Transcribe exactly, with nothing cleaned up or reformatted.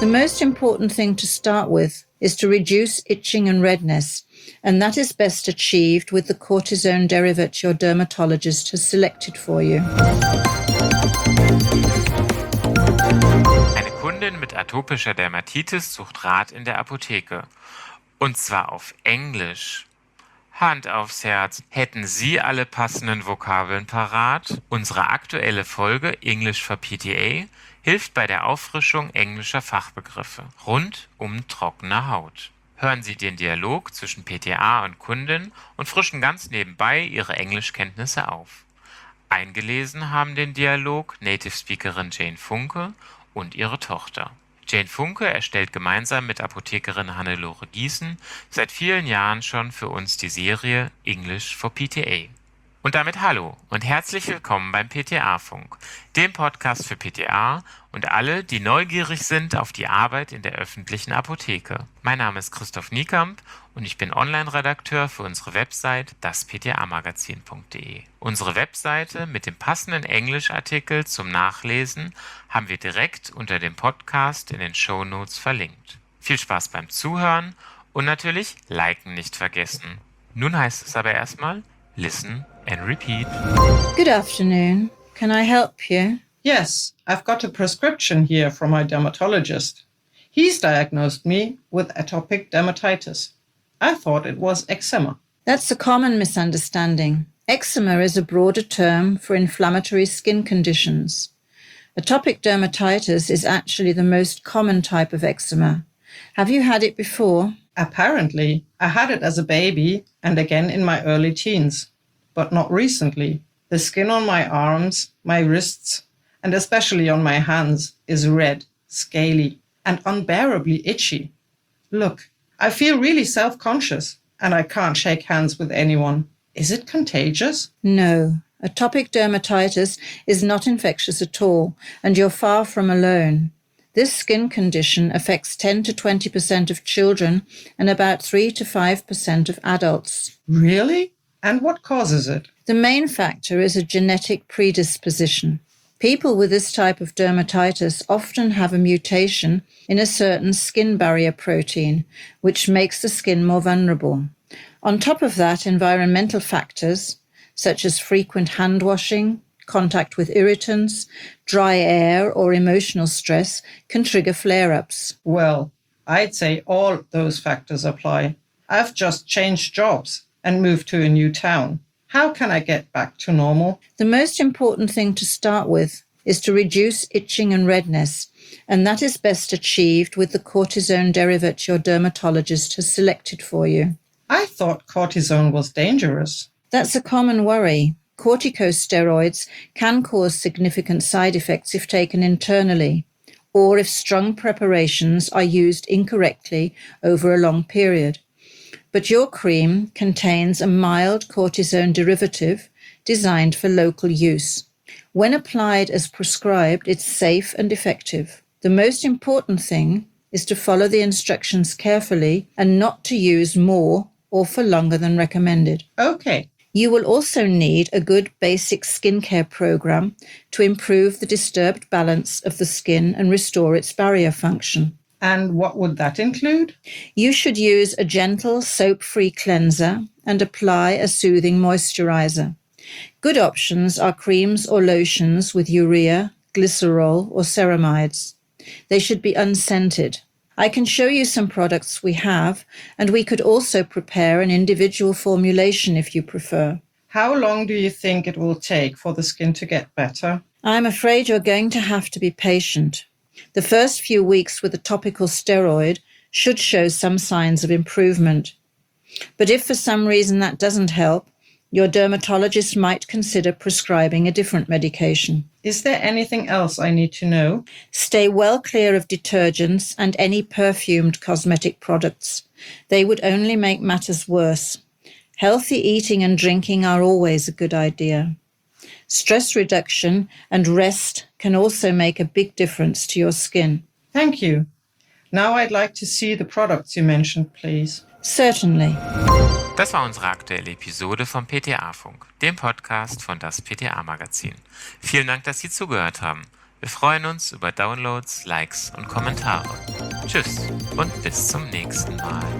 The most important thing to start with is to reduce itching and redness, and that is best achieved with the cortisone derivative your dermatologist has selected for you. Eine Kundin mit atopischer Dermatitis sucht Rat in der Apotheke. Und zwar auf Englisch. Hand aufs Herz, hätten Sie alle passenden Vokabeln parat? Unsere aktuelle Folge English for P T A hilft bei der Auffrischung englischer Fachbegriffe rund um trockene Haut. Hören Sie den Dialog zwischen P T A und Kundin und frischen ganz nebenbei Ihre Englischkenntnisse auf. Eingelesen haben den Dialog Native Speakerin Jane Funke und ihre Tochter. Jane Funke erstellt gemeinsam mit Apothekerin Hannelore Gießen seit vielen Jahren schon für uns die Serie English for P T A. Und damit hallo und herzlich willkommen beim P T A-Funk, dem Podcast für P T A und alle, die neugierig sind auf die Arbeit in der öffentlichen Apotheke. Mein Name ist Christoph Niekamp und ich bin Online-Redakteur für unsere Website das p t a magazin punkt d e. Unsere Webseite mit dem passenden Englischartikel zum Nachlesen haben wir direkt unter dem Podcast in den Shownotes verlinkt. Viel Spaß beim Zuhören und natürlich Liken nicht vergessen. Nun heißt es aber erstmal Listen and repeat. Good afternoon. Can I help you? Yes, I've got a prescription here from my dermatologist. He's diagnosed me with atopic dermatitis. I thought it was eczema. That's a common misunderstanding. Eczema is a broader term for inflammatory skin conditions. Atopic dermatitis is actually the most common type of eczema. Have you had it before? Apparently, I had it as a baby and again in my early teens, but not recently. The skin on my arms, my wrists, and especially on my hands is red, scaly, and unbearably itchy. Look, I feel really self-conscious and I can't shake hands with anyone. Is it contagious? No. Atopic dermatitis is not infectious at all, and you're far from alone. This skin condition affects ten to twenty percent of children and about three to five percent of adults. Really? And what causes it? The main factor is a genetic predisposition. People with this type of dermatitis often have a mutation in a certain skin barrier protein, which makes the skin more vulnerable. On top of that, environmental factors, such as frequent hand washing, contact with irritants, dry air, or emotional stress, can trigger flare-ups. Well, I'd say all those factors apply. I've just changed jobs and moved to a new town. How can I get back to normal? The most important thing to start with is to reduce itching and redness, and that is best achieved with the cortisone derivative your dermatologist has selected for you. I thought cortisone was dangerous. That's a common worry. Corticosteroids can cause significant side effects if taken internally, or if strong preparations are used incorrectly over a long period. But your cream contains a mild cortisone derivative designed for local use. When applied as prescribed, it's safe and effective. The most important thing is to follow the instructions carefully and not to use more or for longer than recommended. Okay. You will also need a good basic skincare program to improve the disturbed balance of the skin and restore its barrier function. And what would that include? You should use a gentle soap-free cleanser and apply a soothing moisturizer. Good options are creams or lotions with urea, glycerol, or ceramides. They should be unscented. I can show you some products we have, and we could also prepare an individual formulation if you prefer. How long do you think it will take for the skin to get better? I'm afraid you're going to have to be patient. The first few weeks with a topical steroid should show some signs of improvement. But if for some reason that doesn't help, your dermatologist might consider prescribing a different medication. Is there anything else I need to know? Stay well clear of detergents and any perfumed cosmetic products. They would only make matters worse. Healthy eating and drinking are always a good idea. Stress reduction and rest can also make a big difference to your skin. Thank you. Now I'd like to see the products you mentioned, please. Certainly. Das war unsere aktuelle Episode vom P T A-Funk, dem Podcast von das P T A-Magazin. Vielen Dank, dass Sie zugehört haben. Wir freuen uns über Downloads, Likes und Kommentare. Tschüss und bis zum nächsten Mal.